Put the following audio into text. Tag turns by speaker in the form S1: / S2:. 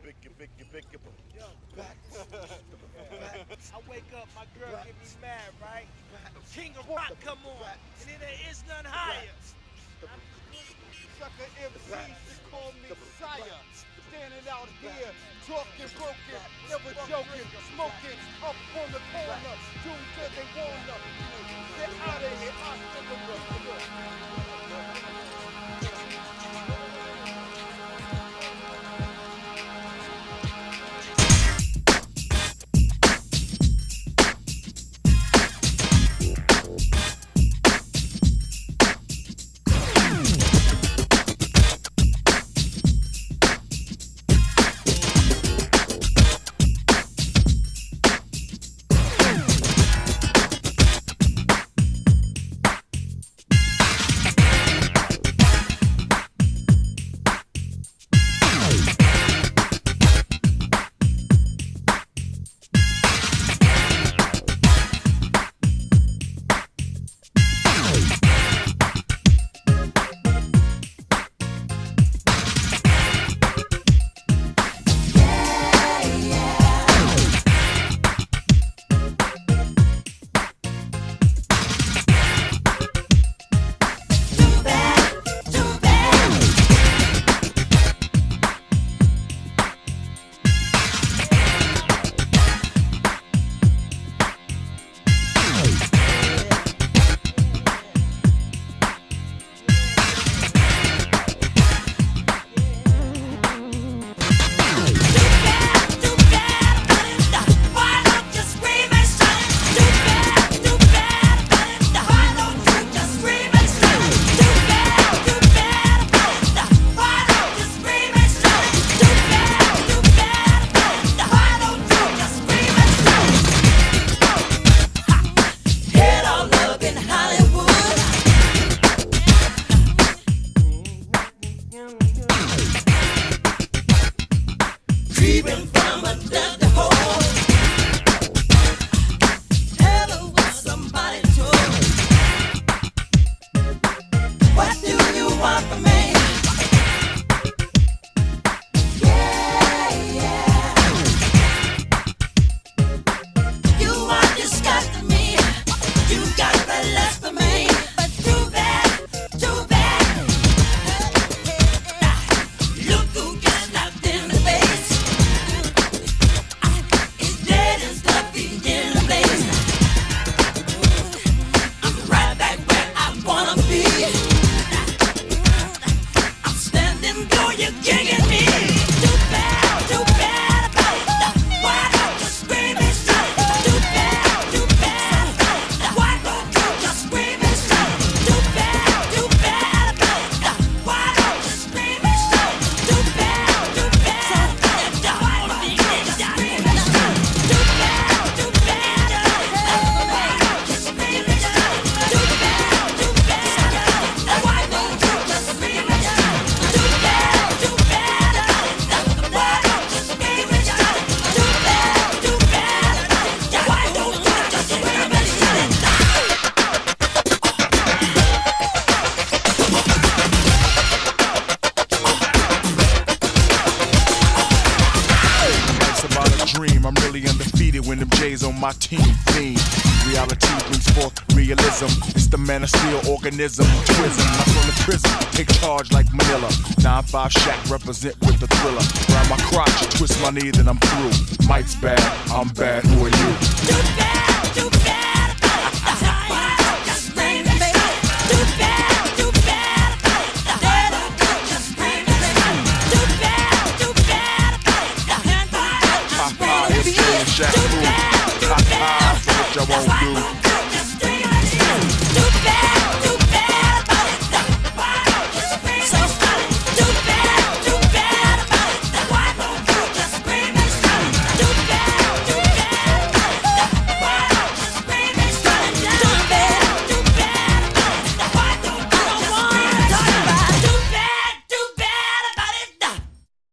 S1: I wake up, my girl get me mad, right? King of rock come on, and then there is none higher.
S2: Sucker MCs should call me sire. Standing out here, talking broken, never joking, smoking up on the corner. Dudes said they wanna get out of here.
S3: Creeping from a dusty hole. Tell her what somebody told. What do you want from me? Yeah, yeah. You are disgusting me. You got the lust for me. But too bad, too bad. Look who got knocked in the face. It's dead and stuffy in the place. I'm right back where I wanna be. I'm standing though you're kicking me. Too bad about it. Why don't you scream and shout? Too bad. Why don't you just scream and shout? Too bad about it. Why don't you scream and shout? Too bad. Why don't you just scream and shout? Too bad. Why don't you scream and shout? Too bad. Why don't you just scream and shout? Too bad. Why don't you scream and shout? Too bad. Why don't you just scream and shout?
S4: Life's about a dream. I'm really undefeated when them J's on my team. Fiend. Reality brings forth realism. It's the man of steel organism. Twism. I'm from the prison. Take charge like Manila. 9-5 Shack represent with the thriller. Grab my crotch, twist my knee, then I'm through. Mike's bad. I'm bad. Who are you?
S3: Too bad. Why don't you scream and shout? Too bad. Why don't you just scream and shout? Too bad. Why don't you
S4: Ha
S3: scream
S4: ha.
S3: and
S4: It's
S3: shout?
S4: Shack. Ha ha. So what y'all won't do?